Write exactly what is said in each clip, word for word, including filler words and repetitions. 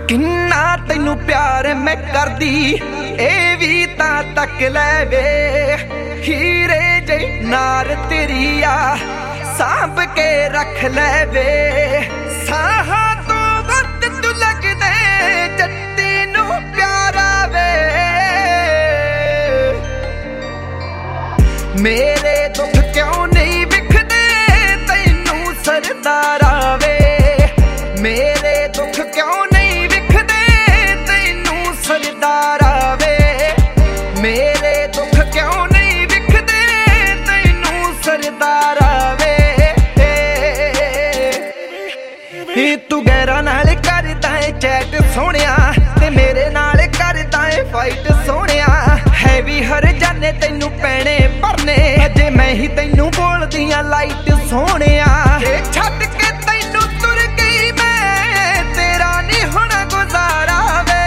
किन्ना तैनू प्यार मैं करदी ए भी तां तक लै वे। हीरे जे नार तेरी आ सांभ के रख लै वे। साहां तो वध तू लगदे जट्टी नू प्यारा वे। मेरे दुख क्यों नहीं विखदे तैनू सरदारा वे। मेरे दुख क्यों नहीं विखदे तैनू सरदारा वे। मेरे दुख क्यों नहीं विखदे तैनू सरदारा वे। तू गैरा नाल करदा है चैट सोहणिया ते मेरे नाल करदा है फाइट सोहणिया। है भी हर जाने तैनू पैणे भरने अजे मैं ही तैनू बोलदियां लाइट सोहणिया। छड्ड के तैनू तुर गई मैं तेरा नहीं होना गुजारा वे।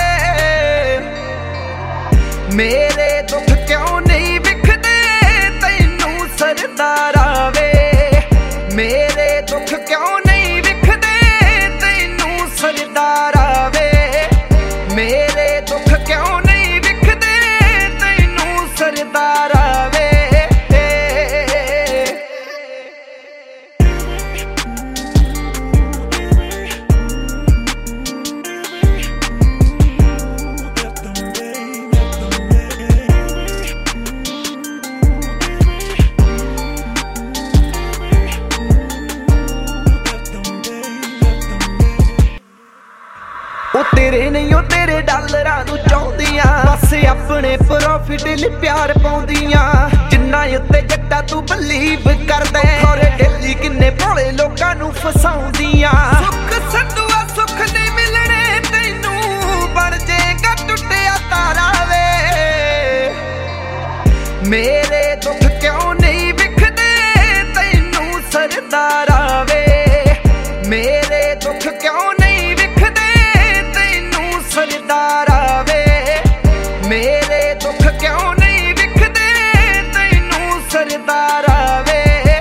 मेरे दुख क्यों नहीं विखदे तैनू सरदारा वे। मेरे दुख क्यों नहीं विखदे तैनू सरदारा वे। मेरे दुख क्यों नहीं विखदे तैनू सरदारा वे। ओ तेरे नहीं ओ तेरे डालरां नू चाहुंदियां बस अपने प्रॉफिट लई प्यार पाउंदियां। जिन्ना उत्ते जट्टा तू बलीव करदा और डेली किन्ने भोले लोकां नू फसाउंदियां। सुख संधुआ सुख नहीं मिलने तैनू बन जेगा टुटिया तारा वे। मेरे दुख क्यों नहीं विखदे तैनू सरदारा वे। मेरे दुख क्यों नहीं विखदे सरदारा वे। मेरे दुख क्यों नहीं विखदे तैनू सरदारा वे।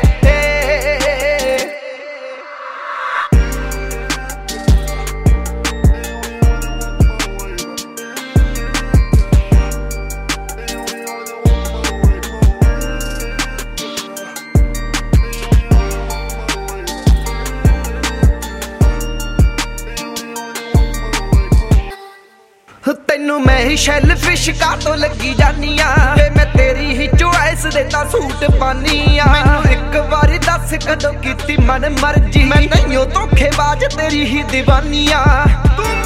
तैनू मैं ही शैलफिश का तो लगी जानिया वे। मैं तेरी ही चॉइस दे ता सूट पानिया। मैनू एक बारी दस कदों कीती मन मर्जी मैं नहीं धोखेबाज तेरी ही दीवानिया। तू